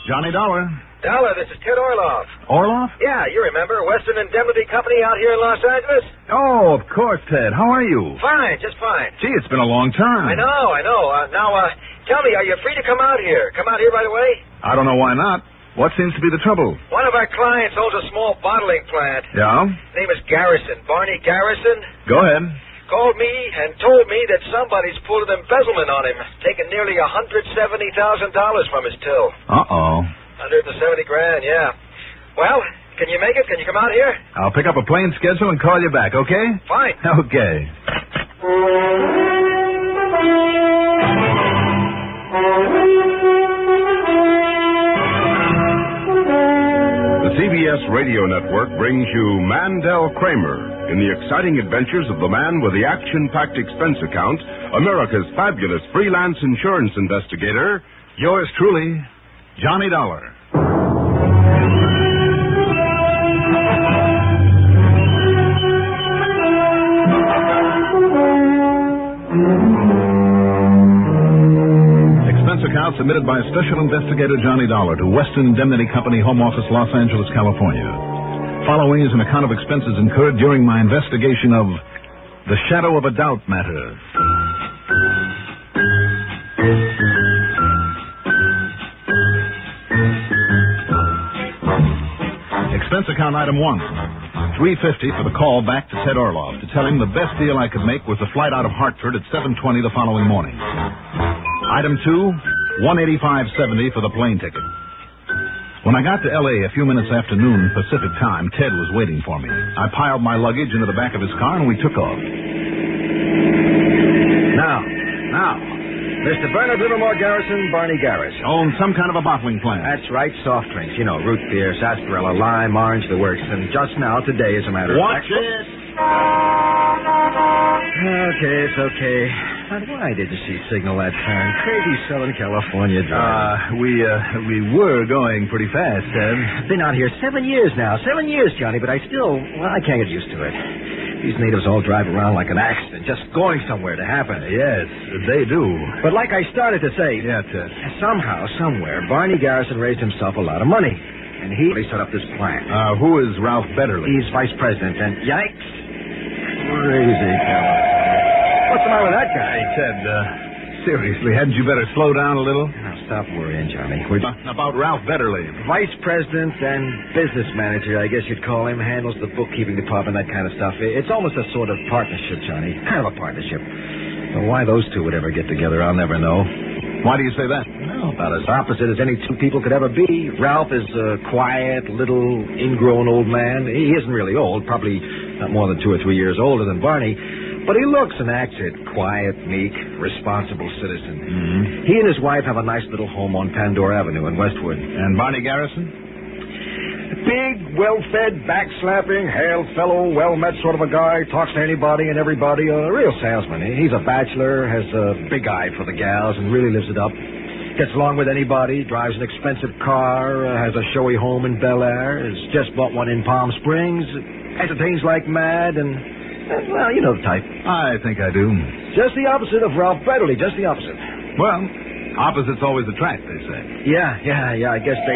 Johnny Dollar. Dollar, this is Ted Orloff. Orloff? Yeah, you remember Western Indemnity Company out here in Los Angeles? Oh, of course, Ted. How are you? Fine, just fine. Gee, it's been a long time. I know. Now, tell me, are you free to come out here? Come out here right away? I don't know why not. What seems to be the trouble? One of our clients owns a small bottling plant. Yeah? His name is Garrison, Barney Garrison. Go ahead. Called me and told me that somebody's pulled an embezzlement on him, taking nearly $170,000 from his till. Uh-oh. 170 grand, yeah. Well, can you make it? Can you come out here? I'll pick up a plane schedule and call you back, okay? Fine. Okay. The CBS Radio Network brings you Mandel Kramer in the exciting adventures of the man with the action-packed expense account, America's fabulous freelance insurance investigator. Yours truly, Johnny Dollar. Expense account submitted by Special Investigator Johnny Dollar to Western Indemnity Company, Home Office, Los Angeles, California. Following is an account of expenses incurred during my investigation of the Shadow of a Doubt matter. Expense account item 1, $350 for the call back to Ted Orloff to tell him the best deal I could make was the flight out of Hartford at 7:20 the following morning. Item 2, $185.70 for the plane ticket. When I got to L.A. a few minutes after noon Pacific time, Ted was waiting for me. I piled my luggage into the back of his car and we took off. Now, Mr. Bernard Livermore Garrison, Barney Garrison. Owns some kind of a bottling plant. That's right, soft drinks. You know, root beer, sarsaparilla, lime, orange, the works. And just now, today, as a matter of fact... Watch it! Okay, it's okay. But why did you see signal that turn? Crazy Southern California drive. We were going pretty fast, Ted. Been out here 7 years now. 7 years, Johnny, but I can't get used to it. These natives all drive around like an accident, just going somewhere to happen. Yes, they do. But like I started to say... Yeah, Ted. Somehow, somewhere, Barney Garrison raised himself a lot of money. And he set up this plant. Who is Ralph Betterly? He's vice president, and yikes. Crazy fellow. What's the matter with that guy? Hey, Ted, seriously, hadn't you better slow down a little? Now, stop worrying, Johnny. About Ralph Betterly. Vice president and business manager, I guess you'd call him, handles the bookkeeping department, that kind of stuff. It's almost a sort of partnership, Johnny. Kind of a partnership. Well, why those two would ever get together, I'll never know. Why do you say that? Well, about as opposite as any two people could ever be. Ralph is a quiet, little, ingrown old man. He isn't really old, probably not more than 2 or 3 years older than Barney. But he looks and acts it. Quiet, meek, responsible citizen. Mm-hmm. He and his wife have a nice little home on Pandora Avenue in Westwood. And Barney Garrison? Big, well-fed, back-slapping, hail fellow, well-met sort of a guy. Talks to anybody and everybody. A real salesman. He's a bachelor, has a big eye for the gals, and really lives it up. Gets along with anybody, drives an expensive car, has a showy home in Bel Air, has just bought one in Palm Springs, entertains like mad, and well, you know the type. I think I do. Just the opposite of Ralph Betterly, just the opposite. Well, opposites always attract, they say. Yeah, I guess they...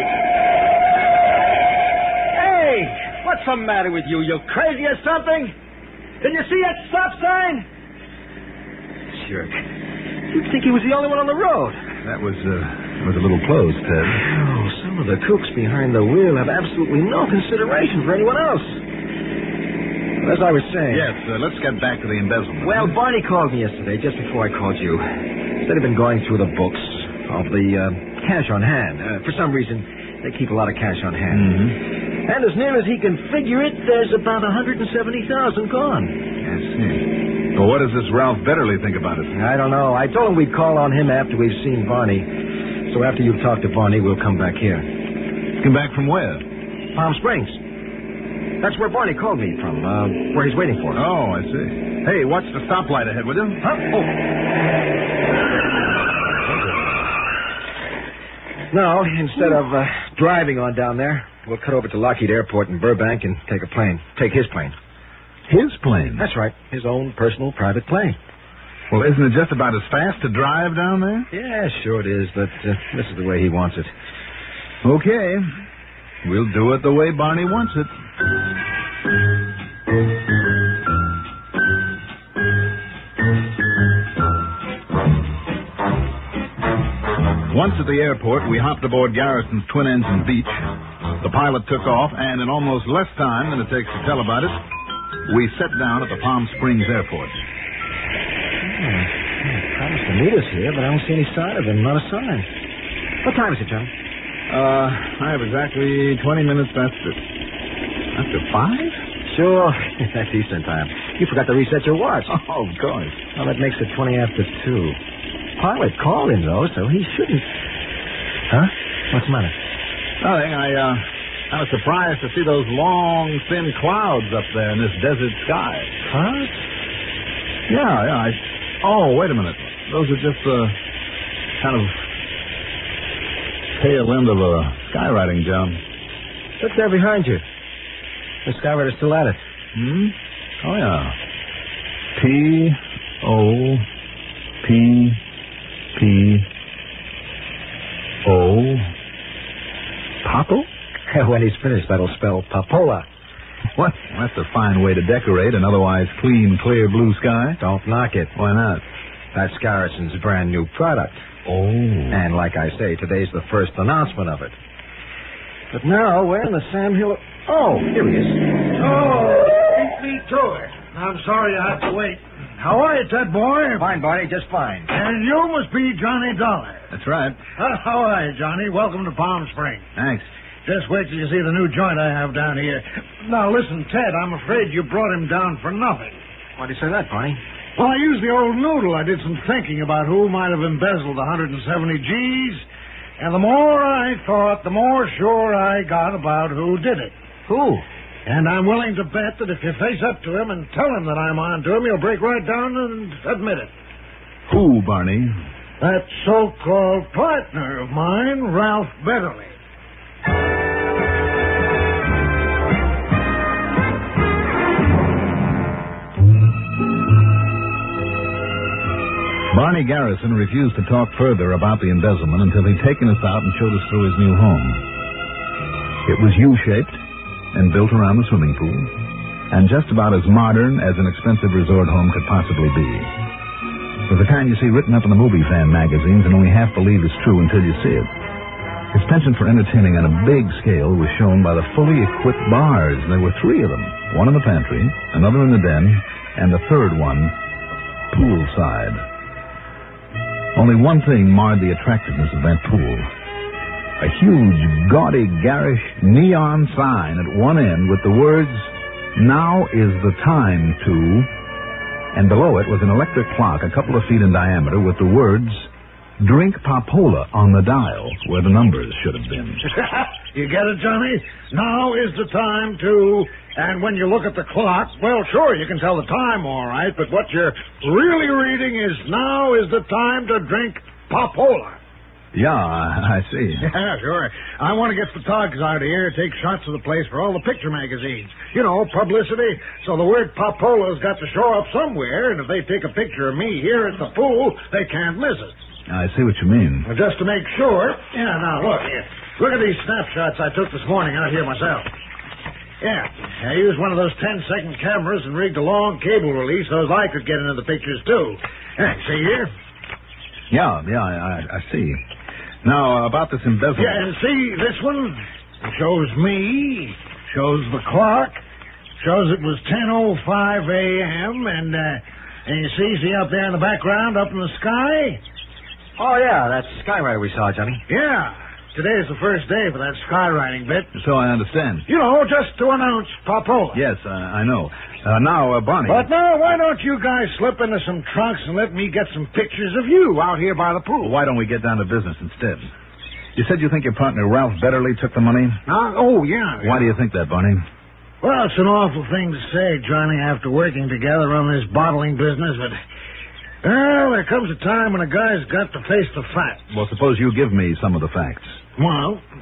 Hey, what's the matter with you? You crazy or something? Didn't you see that stop sign? Jerk. You'd think he was the only one on the road. That was a little close, Ted. Oh, some of the kooks behind the wheel have absolutely no consideration for anyone else. As I was saying... Yes, let's get back to the embezzlement. Well, Barney called me yesterday, just before I called you. Said he'd been going through the books of the cash on hand. For some reason, they keep a lot of cash on hand. Mm-hmm. And as near as he can figure it, there's about $170,000 gone. I see. Well, what does this Ralph Betterly think about it? I don't know. I told him we'd call on him after we've seen Barney. So after you've talked to Barney, we'll come back here. Come back from where? Palm Springs. That's where Barney called me from, where he's waiting for us. Oh, I see. Hey, watch the stoplight ahead, will you? Huh? Oh. Now, instead of driving on down there, we'll cut over to Lockheed Airport in Burbank and take a plane. Take his plane. His plane? That's right. His own personal private plane. Well, isn't it just about as fast to drive down there? Yeah, sure it is, but this is the way he wants it. Okay. We'll do it the way Barney wants it. Once at the airport, we hopped aboard Garrison's twin-engine Beach. The pilot took off, and in almost less time than it takes to tell about it, we set down at the Palm Springs Airport. He promised to meet us here, but I don't see any sign of him. Not a sign. What time is it, John? I have exactly 20 minutes after 5? Sure. That's Eastern time. You forgot to reset your watch. Oh, of course. Well, that makes it 20 after 2. Pilot called him, though, so he shouldn't. Huh? What's the matter? Nothing. I was surprised to see those long, thin clouds up there in this desert sky. Clouds? Yeah. Oh, wait a minute. Those are just the kind of tail end of a skywriting job. Look there behind you. The skywriter's still at it. Oh, yeah. P-O-P-P-O. Papo? When he's finished, that'll spell Papola. What? That's a fine way to decorate an otherwise clean, clear blue sky. Don't knock it. Why not? That's Garrison's brand new product. Oh. And like I say, today's the first announcement of it. But now we're in the Sam Hill... Oh, here he is. Oh, beat me to it. I'm sorry I had to wait. How are you, Ted boy? Fine, Barney, just fine. And you must be Johnny Dollar. That's right. How are you, Johnny? Welcome to Palm Springs. Thanks. Just wait till you see the new joint I have down here. Now, listen, Ted, I'm afraid you brought him down for nothing. Why do you say that, Barney? Well, I used the old noodle. I did some thinking about who might have embezzled 170 G's. And the more I thought, the more sure I got about who did it. Who? And I'm willing to bet that if you face up to him and tell him that I'm on to him, he'll break right down and admit it. Who, Barney? That so-called partner of mine, Ralph Betterly. Barney Garrison refused to talk further about the embezzlement until he'd taken us out and showed us through his new home. It was U-shaped and built around the swimming pool, and just about as modern as an expensive resort home could possibly be. It was the kind you see written up in the movie fan magazines and only half believe is true until you see it. Its penchant for entertaining on a big scale was shown by the fully equipped bars. There were 3 of them, one in the pantry, another in the den, and the third one poolside. Only one thing marred the attractiveness of that pool. A huge, gaudy, garish neon sign at one end with the words, "Now is the time to," and below it was an electric clock a couple of feet in diameter with the words, "Drink Papola" on the dial, where the numbers should have been. You get it, Johnny? Now is the time to... And when you look at the clock, well, sure, you can tell the time all right, but what you're really reading is, now is the time to drink Papola. Yeah, I see. Yeah, sure. I want to get photographers out here, take shots of the place for all the picture magazines. You know, publicity. So the word Papola's got to show up somewhere, and if they take a picture of me here at the pool, they can't miss it. I see what you mean. Well, just to make sure. Yeah, now, look here. Look at these snapshots I took this morning out here myself. Yeah, I used one of those 10-second cameras and rigged a long cable release so as I could get into the pictures, too. Yeah, see here? Yeah, I see. Now, about this embezzlement... Yeah, and see this one? It shows me, shows the clock, shows it was 10:05 a.m., and you see up there in the background, up in the sky? Oh, yeah, that's skywriter we saw, Johnny. Yeah. Today's the first day for that skywriting bit. So I understand. You know, just to announce Papola. Yes, I know. Now, Barney... But now, why don't you guys slip into some trunks and let me get some pictures of you out here by the pool? Well, why don't we get down to business instead? You said you think your partner, Ralph Betterly, took the money? Oh, yeah. Why do you think that, Barney? Well, it's an awful thing to say, Johnny, after working together on this bottling business, but... Well, there comes a time when a guy's got to face the facts. Well, suppose you give me some of the facts. Well,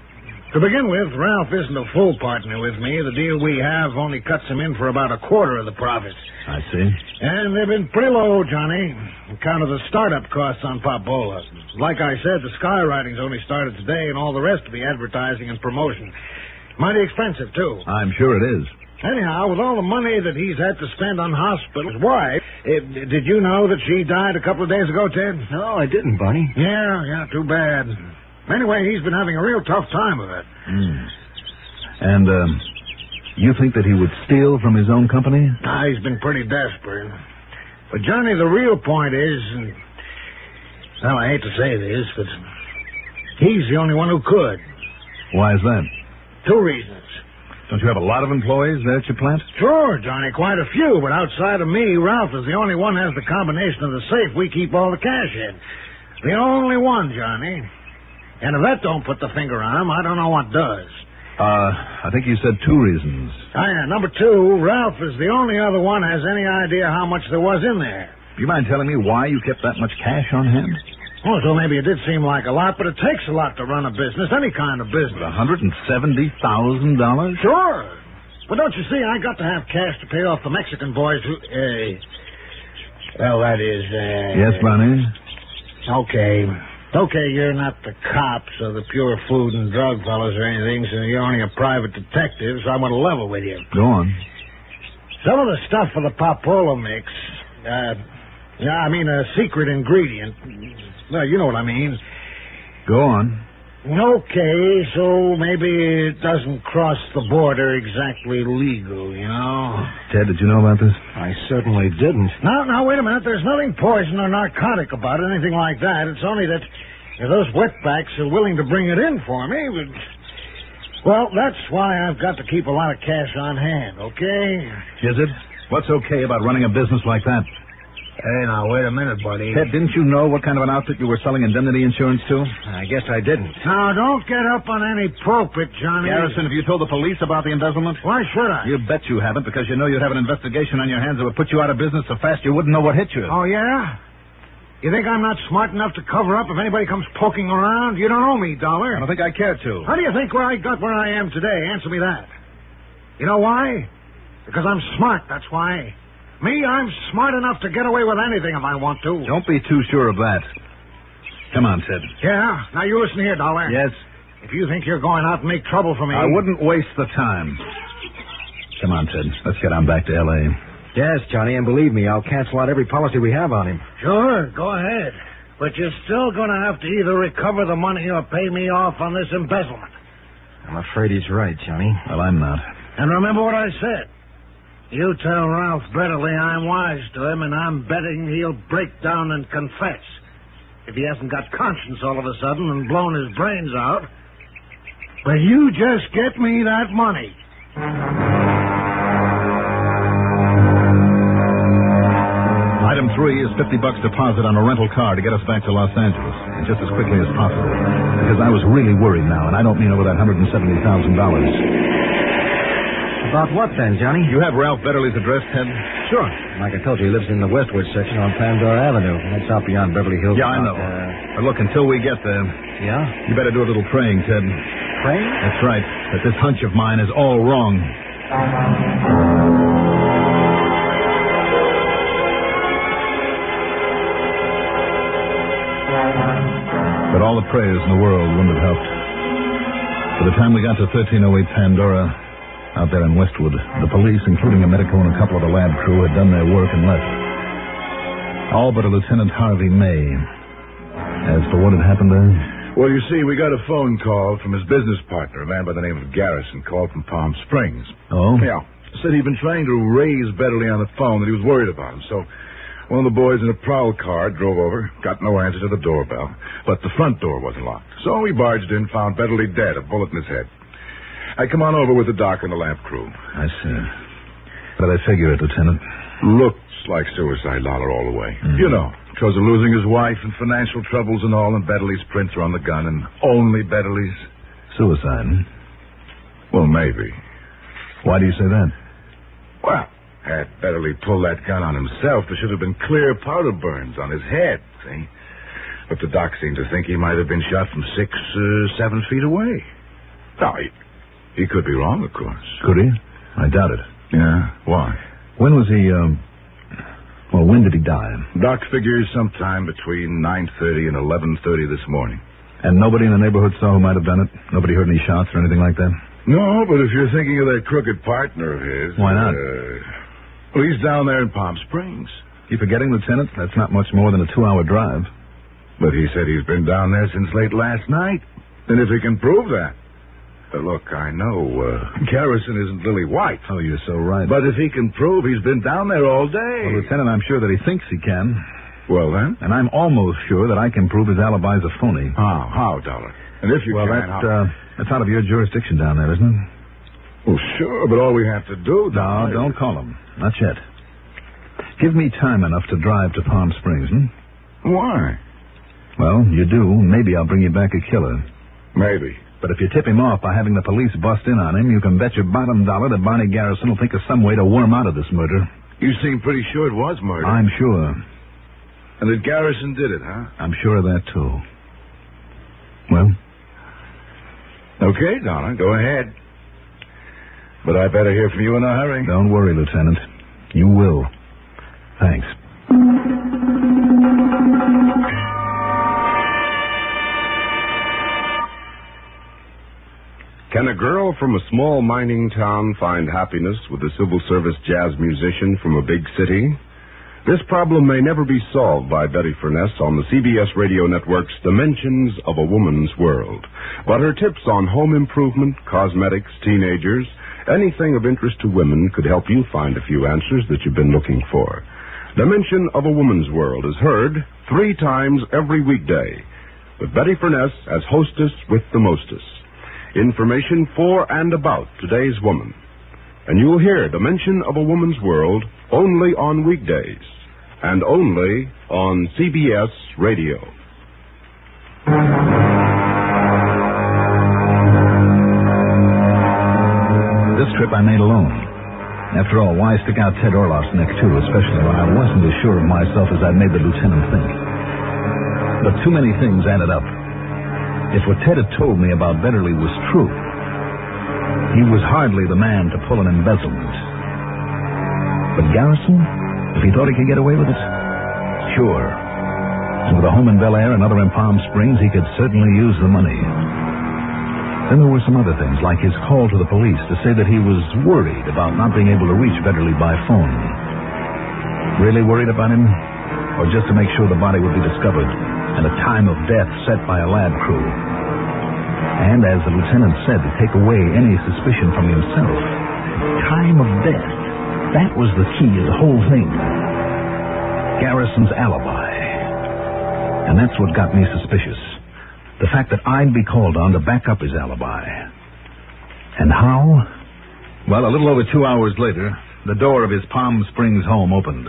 To begin with, Ralph isn't a full partner with me. The deal we have only cuts him in for about a quarter of the profits. I see. And they've been pretty low, Johnny, on account of the startup costs on Papola. Like I said, the skywriting's only started today, and all the rest will be advertising and promotion. Mighty expensive, too. I'm sure it is. Anyhow, with all the money that he's had to spend on hospitals, why? Did you know that she died a couple of days ago, Ted? No, I didn't, Barney. Yeah, too bad. Anyway, he's been having a real tough time of it. And, you think that he would steal from his own company? He's been pretty desperate. But, Johnny, the real point is, well, I hate to say this, but he's the only one who could. Why is that? 2 reasons. Don't you have a lot of employees there at your plant? Sure, Johnny, quite a few, but outside of me, Ralph is the only one who has the combination of the safe we keep all the cash in. The only one, Johnny. And if that don't put the finger on him, I don't know what does. I think you said 2 reasons. Yeah, number 2, Ralph is the only other one who has any idea how much there was in there. Do you mind telling me why you kept that much cash on hand? Oh, so maybe it did seem like a lot, but it takes a lot to run a business, any kind of business. $170,000? Sure. But don't you see, I got to have cash to pay off the Mexican boys who... well, that is... Yes, Barney? Okay, you're not the cops or the pure food and drug fellows or anything, so you're only a private detective, so I'm going to level with you. Go on. Some of the stuff for the Papola mix, a secret ingredient. Well, you know what I mean. Go on. Okay, so maybe it doesn't cross the border exactly legal, you know? Ted, did you know about this? I certainly didn't. Now, wait a minute. There's nothing poison or narcotic about it, anything like that. It's only that if those wetbacks are willing to bring it in for me, well, that's why I've got to keep a lot of cash on hand, okay? Is it? What's okay about running a business like that? Hey, now, wait a minute, buddy. Ted, didn't you know what kind of an outfit you were selling indemnity insurance to? I guess I didn't. Now, don't get up on any pulpit, Johnny. Garrison, have you told the police about the embezzlement? Why should I? You bet you haven't, because you know you'd have an investigation on your hands that would put you out of business so fast you wouldn't know what hit you. Oh, yeah? You think I'm not smart enough to cover up if anybody comes poking around? You don't owe me, Dollar. I don't think I care to. How do you think I got where I am today? Answer me that. You know why? Because I'm smart, that's why. Me, I'm smart enough to get away with anything if I want to. Don't be too sure of that. Come on, Ted. Yeah? Now, you listen here, Dollar. Yes? If you think you're going out and make trouble for me... I wouldn't waste the time. Come on, Ted. Let's get on back to L.A. Yes, Johnny, and believe me, I'll cancel out every policy we have on him. Sure, go ahead. But you're still going to have to either recover the money or pay me off on this embezzlement. I'm afraid he's right, Johnny. Well, I'm not. And remember what I said. You tell Ralph Betterly I'm wise to him, and I'm betting he'll break down and confess. If he hasn't got conscience all of a sudden and blown his brains out. But you just get me that money. Item 3 is $50 deposit on a rental car to get us back to Los Angeles, and just as quickly as possible. Because I was really worried now, and I don't mean over that $170,000. About what then, Johnny? You have Ralph Betterly's address, Ted? Sure. Like I told you, he lives in the Westwood section on Pandora Avenue. That's out beyond Beverly Hills. Yeah, I know. But look, until we get there... Yeah? You better do a little praying, Ted. Praying? That's right. That this hunch of mine is all wrong. But all the prayers in the world wouldn't have helped. By the time we got to 1308 Pandora, out there in Westwood, the police, including a medico and a couple of the lab crew, had done their work and left. All but a Lieutenant Harvey May. As for what had happened there... Well, you see, we got a phone call from his business partner, a man by the name of Garrison, called from Palm Springs. Oh? Yeah. Said he'd been trying to raise Betterly on the phone, that he was worried about him. So one of the boys in a prowl car drove over, got no answer to the doorbell, but the front door wasn't locked. So we barged in, found Betterly dead, a bullet in his head. I come on over with the doc and the lab crew. I see. But I figure it, Lieutenant. Looks like suicide, Lawler, all the way. Mm-hmm. You know, because of losing his wife and financial troubles and all, and Betterly's prints are on the gun, and only Betterly's. Suicide, huh? Well, maybe. Why do you say that? Well, had Betterly pulled that gun on himself, there should have been clear powder burns on his head, see? But the doc seemed to think he might have been shot from 6, 7 feet away. No, he could be wrong, of course. Could he? I doubt it. Yeah, why? When was he, when did he die? Doc figures sometime between 9:30 and 11:30 this morning. And nobody in the neighborhood saw who might have done it? Nobody heard any shots or anything like that? No, but if you're thinking of that crooked partner of his... Why not? Well, he's down there in Palm Springs. You forgetting, Lieutenant? That's not much more than a 2-hour drive. But he said he's been down there since late last night. And if he can prove that... look, I know Garrison isn't Lily White. Oh, you're so right. But if he can prove he's been down there all day... Well, Lieutenant, I'm sure that he thinks he can. Well, then? And I'm almost sure that I can prove his alibi's a phony. How, Dollar? And if you can... Well, that's out of your jurisdiction down there, isn't it? Well, sure, but all we have to do... No, don't call him. Not yet. Give me time enough to drive to Palm Springs, Why? Well, you do. Maybe I'll bring you back a killer. Maybe. But if you tip him off by having the police bust in on him, you can bet your bottom dollar that Barney Garrison will think of some way to worm out of this murder. You seem pretty sure it was murder. I'm sure. And that Garrison did it, huh? I'm sure of that, too. Well? Okay, Donna, go ahead. But I better hear from you in a hurry. Don't worry, Lieutenant. You will. Thanks. Can a girl from a small mining town find happiness with a civil service jazz musician from a big city? This problem may never be solved by Betty Furness on the CBS Radio Network's Dimensions of a Woman's World. But her tips on home improvement, cosmetics, teenagers, anything of interest to women could help you find a few answers that you've been looking for. Dimension of a Woman's World is heard 3 times every weekday, with Betty Furness as hostess with the mostess. Information for and about today's woman. And you'll hear Dimension of a Woman's World only on weekdays and only on CBS Radio. This trip I made alone. After all, why stick out Ted Orloff's neck, too, especially when I wasn't as sure of myself as I'd made the lieutenant think. But too many things added up. If what Ted had told me about Betterly was true, he was hardly the man to pull an embezzlement. But Garrison, if he thought he could get away with it, sure. And with a home in Bel Air and another in Palm Springs, he could certainly use the money. Then there were some other things, like his call to the police to say that he was worried about not being able to reach Betterly by phone. Really worried about him? Or just to make sure the body would be discovered and a time of death set by a lab crew? And as the lieutenant said, to take away any suspicion from himself. Time of death. That was the key of the whole thing. Garrison's alibi. And that's what got me suspicious. The fact that I'd be called on to back up his alibi. And how? Well, a little over 2 hours later, the door of his Palm Springs home opened.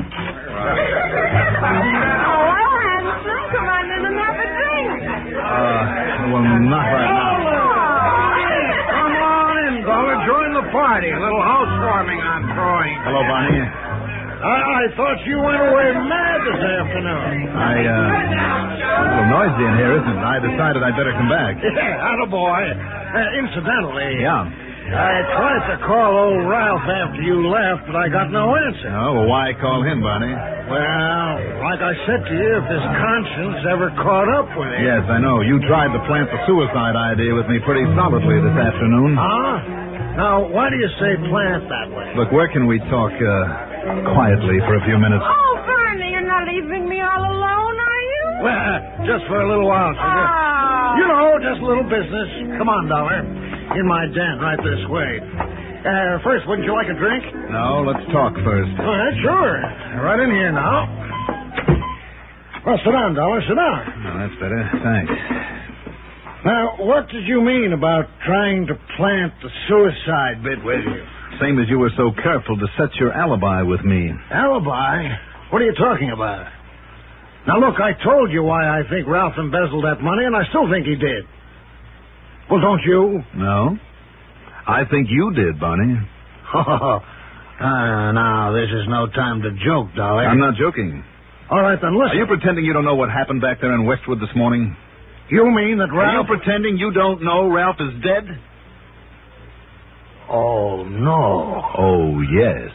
Well, not right now. Come on in, Dollar. Join the party. A little housewarming I'm throwing. Hello, Barney. I thought you went away mad this afternoon. A little noisy in here, isn't it? I decided I'd better come back. Yeah, attaboy. Incidentally... Yeah? I tried to call old Ralph after you left, but I got no answer. Oh, well, why call him, Barney? Well, like I said to you, if his conscience ever caught up with him... Yes, I know. You tried to plant the suicide idea with me pretty solidly this afternoon. Huh? Now, why do you say plant that way? Look, where can we talk quietly for a few minutes? Oh, Barney, you're not leaving me all alone, are you? Well, just for a little while, sugar. Oh. You know, just a little business. Come on, Dollar. In my den, right this way. First, wouldn't you like a drink? No, let's talk first. All right, sure. Right in here now. Well, sit down, Dollar. Sit down. Oh, that's better. Thanks. Now, what did you mean about trying to plant the suicide bit with you? Same as you were so careful to set your alibi with me. Alibi? What are you talking about? Now, look, I told you why I think Ralph embezzled that money, and I still think he did. Well, don't you? No. I think you did, Barney. Now, this is no time to joke, Dolly. I'm not joking. All right, then, listen. Are you pretending you don't know what happened back there in Westwood this morning? You mean that Are you Ralph... pretending you don't know Ralph is dead? Oh, no. Oh, yes.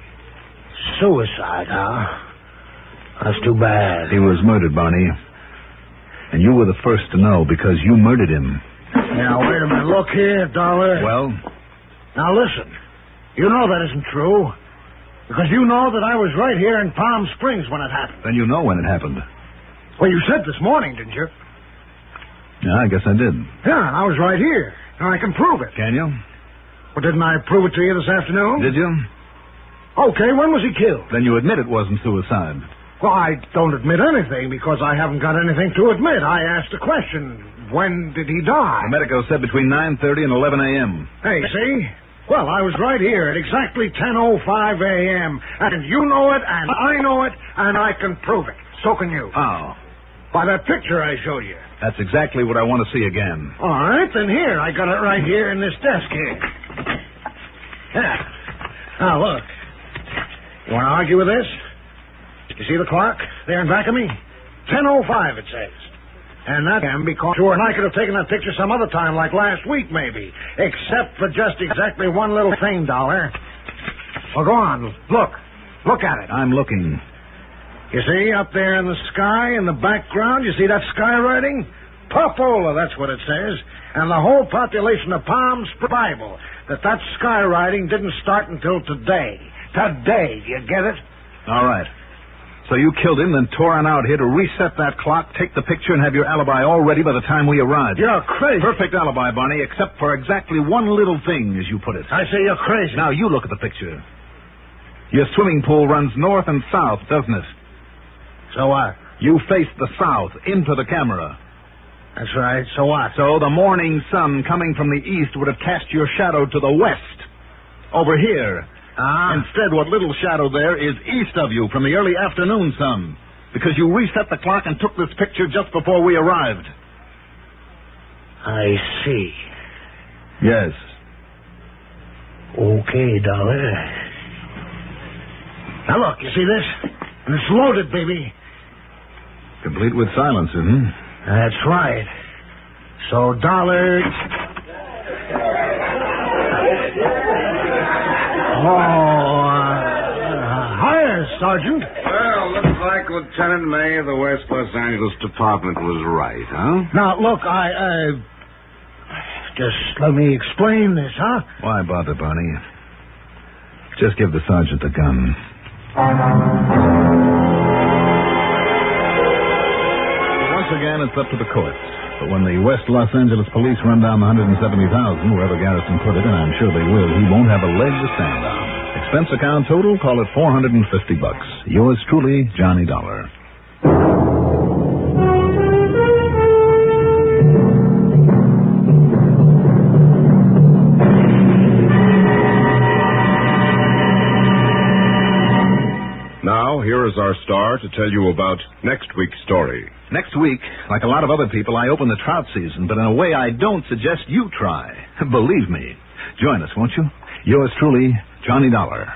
Suicide, huh? That's too bad. He was murdered, Barney. And you were the first to know because you murdered him. Now, wait a minute. Look here, Dollar. Well? Now, listen. You know that isn't true. Because you know that I was right here in Palm Springs when it happened. Then you know when it happened. Well, you said this morning, didn't you? Yeah, I guess I did. Yeah, I was right here. Now, I can prove it. Can you? Well, didn't I prove it to you this afternoon? Did you? Okay, when was he killed? Then you admit it wasn't suicide. Well, I don't admit anything because I haven't got anything to admit. I asked a question. When did he die? The medico said between 9:30 and 11 a.m. Hey, see? Well, I was right here at exactly 10:05 a.m. And you know it, and I know it, and I can prove it. So can you. How? By that picture I showed you. That's exactly what I want to see again. All right, then here. I got it right here in this desk here. Yeah. Now, look. You want to argue with this? You see the clock there in back of me? 10:05, it says. And that can be caught. Sure, and I could have taken that picture some other time, like last week, maybe. Except for just exactly one little thing, Dollar. Well, go on. Look. Look at it. I'm looking. You see, up there in the sky, in the background, you see that sky writing? Popola, that's what it says. And the whole population of Palm Springs Bible, that sky writing didn't start until today. Today, do you get it? All right. So you killed him, then tore on out here to reset that clock, take the picture, and have your alibi all ready by the time we arrived. You're crazy. Perfect alibi, Barney, except for exactly one little thing, as you put it. I say you're crazy. Now, you look at the picture. Your swimming pool runs north and south, doesn't it? So what? You face the south, into the camera. That's right. So what? So the morning sun coming from the east would have cast your shadow to the west. Over here. Instead, what little shadow there is east of you from the early afternoon sun. Because you reset the clock and took this picture just before we arrived. I see. Yes. Okay, Dollar. Now look, you see this? And it's loaded, baby. Complete with silencer, hmm? That's right. So, Dollar... Hiya, Sergeant. Well, looks like Lieutenant May of the West Los Angeles Department was right, huh? Now, look, just let me explain this, huh? Why bother, Barney? Just give the sergeant the gun. Once again, it's up to the courts. But when the West Los Angeles police run down the $170,000, wherever Garrison put it, and I'm sure they will, he won't have a leg to stand on. Expense account total, call it $450. Yours truly, Johnny Dollar. Now, here is our star to tell you about next week's story. Next week, like a lot of other people, I open the trout season, but in a way I don't suggest you try. Believe me. Join us, won't you? Yours truly, Johnny Dollar.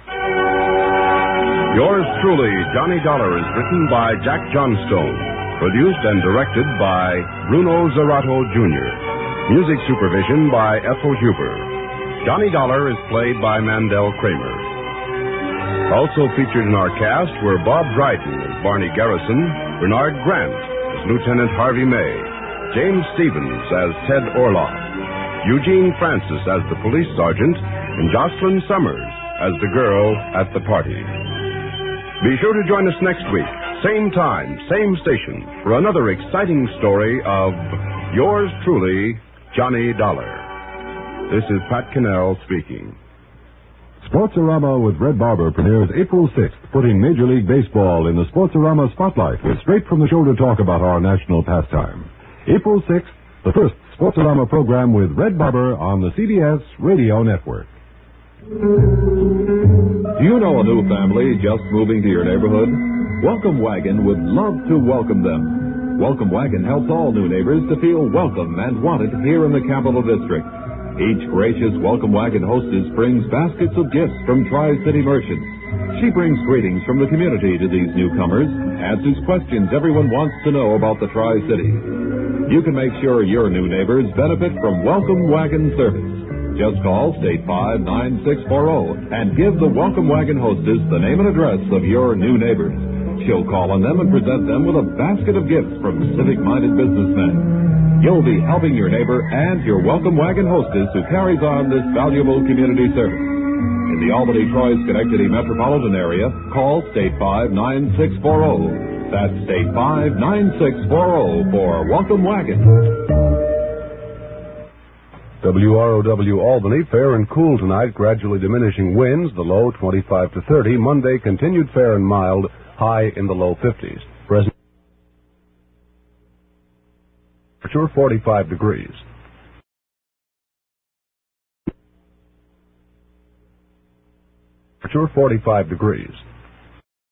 Yours truly, Johnny Dollar, is written by Jack Johnstone, produced and directed by Bruno Zerato, Jr., music supervision by Ethel Huber. Johnny Dollar is played by Mandel Kramer. Also featured in our cast were Bob Dryden as Barney Garrison, Bernard Grant as Lieutenant Harvey May, James Stevens as Ted Orloff, Eugene Francis as the police sergeant, and Jocelyn Summers as the girl at the party. Be sure to join us next week, same time, same station, for another exciting story of yours truly, Johnny Dollar. This is Pat Cannell speaking. Sportsorama with Red Barber premieres April 6th, putting Major League Baseball in the Sportsorama spotlight with straight-from-the-shoulder talk about our national pastime. April 6th, the first Sportsorama program with Red Barber on the CBS Radio Network. Do you know a new family just moving to your neighborhood? Welcome Wagon would love to welcome them. Welcome Wagon helps all new neighbors to feel welcome and wanted here in the Capital District. Each gracious Welcome Wagon hostess brings baskets of gifts from Tri-City merchants. She brings greetings from the community to these newcomers, answers questions everyone wants to know about the Tri-City. You can make sure your new neighbors benefit from Welcome Wagon service. Just call State 59640 and give the Welcome Wagon hostess the name and address of your new neighbors. She'll call on them and present them with a basket of gifts from civic-minded businessmen. You'll be helping your neighbor and your Welcome Wagon hostess who carries on this valuable community service. In the Albany, Troy, Schenectady metropolitan area, call State 59640. That's State 59640 for Welcome Wagon. WROW Albany, fair and cool tonight, gradually diminishing winds, the low 25 to 30. Monday, continued fair and mild, high in the low 50s. Present temperature 45 degrees. Temperature 45 degrees.